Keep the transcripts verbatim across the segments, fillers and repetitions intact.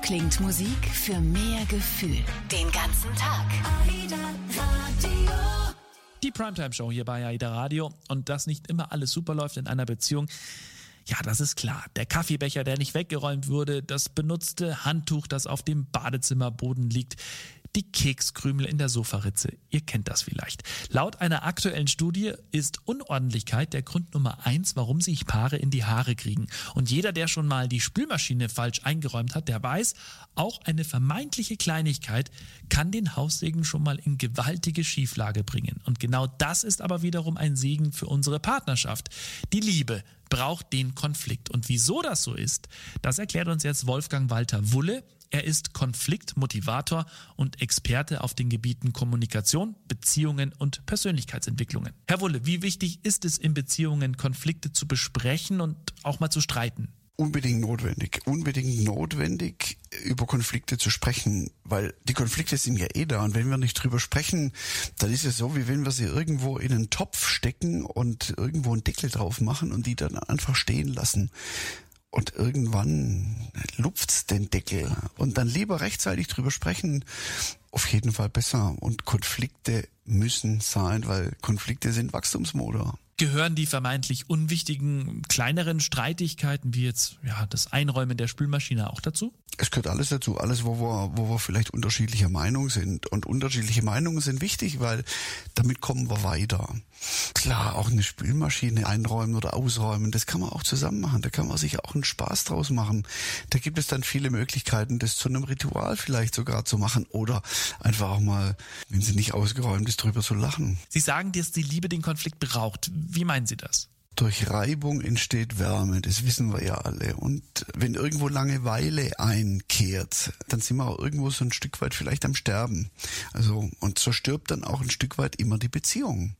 klingt Musik für mehr Gefühl. Den ganzen Tag. AIDA Radio. Die Primetime-Show hier bei AIDA Radio. Und dass nicht immer alles super läuft in einer Beziehung, ja, das ist klar. Der Kaffeebecher, der nicht weggeräumt wurde, das benutzte Handtuch, das auf dem Badezimmerboden liegt, die Kekskrümel in der Sofaritze. Ihr kennt das vielleicht. Laut einer aktuellen Studie ist Unordentlichkeit der Grund Nummer eins, warum sich Paare in die Haare kriegen. Und jeder, der schon mal die Spülmaschine falsch eingeräumt hat, der weiß, auch eine vermeintliche Kleinigkeit kann den Haussegen schon mal in gewaltige Schieflage bringen. Und genau das ist aber wiederum ein Segen für unsere Partnerschaft. Die Liebe braucht den Konflikt. Und wieso das so ist, das erklärt uns jetzt Wolfgang Walter Wulle. Er ist Konfliktmotivator und Experte auf den Gebieten Kommunikation, Beziehungen und Persönlichkeitsentwicklungen. Herr Wulle, wie wichtig ist es in Beziehungen, Konflikte zu besprechen und auch mal zu streiten? Unbedingt notwendig, unbedingt notwendig, über Konflikte zu sprechen, weil die Konflikte sind ja eh da und wenn wir nicht drüber sprechen, dann ist es so, wie wenn wir sie irgendwo in einen Topf stecken und irgendwo einen Deckel drauf machen und die dann einfach stehen lassen. Und irgendwann lupft's den Deckel. Und dann lieber rechtzeitig drüber sprechen, auf jeden Fall besser. Und Konflikte müssen sein, weil Konflikte sind Wachstumsmotor. Gehören die vermeintlich unwichtigen, kleineren Streitigkeiten, wie jetzt ja das Einräumen der Spülmaschine, auch dazu? Es gehört alles dazu, alles, wo wir, wo wir vielleicht unterschiedlicher Meinung sind. Und unterschiedliche Meinungen sind wichtig, weil damit kommen wir weiter. Klar, auch eine Spülmaschine einräumen oder ausräumen, das kann man auch zusammen machen. Da kann man sich auch einen Spaß draus machen. Da gibt es dann viele Möglichkeiten, das zu einem Ritual vielleicht sogar zu machen oder einfach auch mal, wenn sie nicht ausgeräumt ist, drüber zu lachen. Sie sagen, dass die Liebe den Konflikt braucht. Wie meinen Sie das? Durch Reibung entsteht Wärme, das wissen wir ja alle. Und wenn irgendwo Langeweile einkehrt, dann sind wir auch irgendwo so ein Stück weit vielleicht am Sterben. Also, und so stirbt dann auch ein Stück weit immer die Beziehung.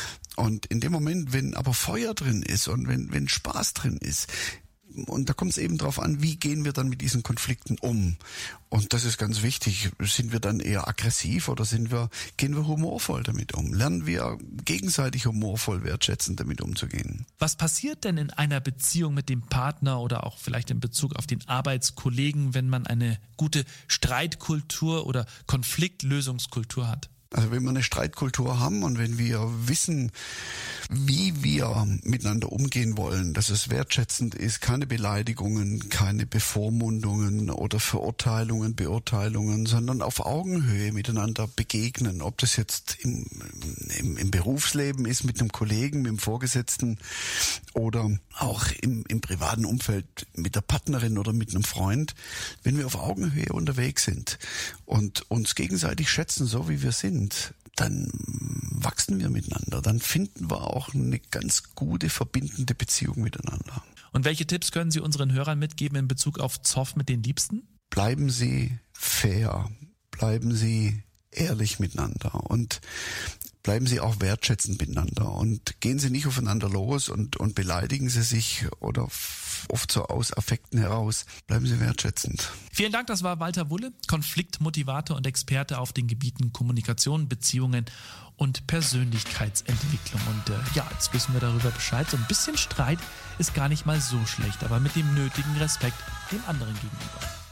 Und in dem Moment, wenn aber Feuer drin ist und wenn, wenn Spaß drin ist, und da kommt es eben drauf an, wie gehen wir dann mit diesen Konflikten um? Und das ist ganz wichtig. Sind wir dann eher aggressiv oder sind wir, gehen wir humorvoll damit um? Lernen wir gegenseitig humorvoll, wertschätzend damit umzugehen? Was passiert denn in einer Beziehung mit dem Partner oder auch vielleicht in Bezug auf den Arbeitskollegen, wenn man eine gute Streitkultur oder Konfliktlösungskultur hat? Also wenn wir eine Streitkultur haben und wenn wir wissen, wie wir miteinander umgehen wollen, dass es wertschätzend ist, keine Beleidigungen, keine Bevormundungen oder Verurteilungen, Beurteilungen, sondern auf Augenhöhe miteinander begegnen. Ob das jetzt im, im, im Berufsleben ist, mit einem Kollegen, mit dem Vorgesetzten oder auch im, im privaten Umfeld mit der Partnerin oder mit einem Freund. Wenn wir auf Augenhöhe unterwegs sind und uns gegenseitig schätzen, so wie wir sind, dann wachsen wir miteinander, dann finden wir auch eine ganz gute, verbindende Beziehung miteinander. Und welche Tipps können Sie unseren Hörern mitgeben in Bezug auf Zoff mit den Liebsten? Bleiben Sie fair, bleiben Sie ehrlich miteinander und bleiben Sie auch wertschätzend miteinander und gehen Sie nicht aufeinander los und, und beleidigen Sie sich oder oft so aus Affekten heraus. Bleiben Sie wertschätzend. Vielen Dank, das war Walter Wulle, Konfliktmotivator und Experte auf den Gebieten Kommunikation, Beziehungen und Persönlichkeitsentwicklung. Und äh, ja, jetzt wissen wir darüber Bescheid. So ein bisschen Streit ist gar nicht mal so schlecht, aber mit dem nötigen Respekt dem anderen gegenüber.